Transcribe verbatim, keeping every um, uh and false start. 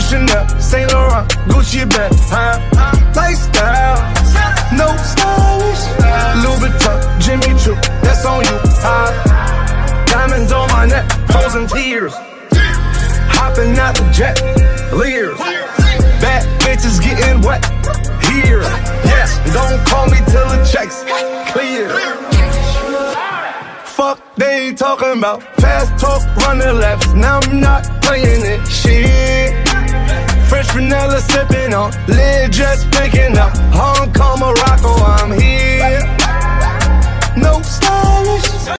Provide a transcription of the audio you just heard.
Chanel, Saint Laurent, Gucci bag, huh? Lifestyle, no stylish. Louis Vuitton, Jimmy Choo, that's on you, huh? Diamonds on my neck, frozen tears. Hopping out the jet, leers. Bad bitches getting wet here. Yes, don't call me till the checks clear. Fuck, they ain't talking about fast talk, running laps. Now I'm not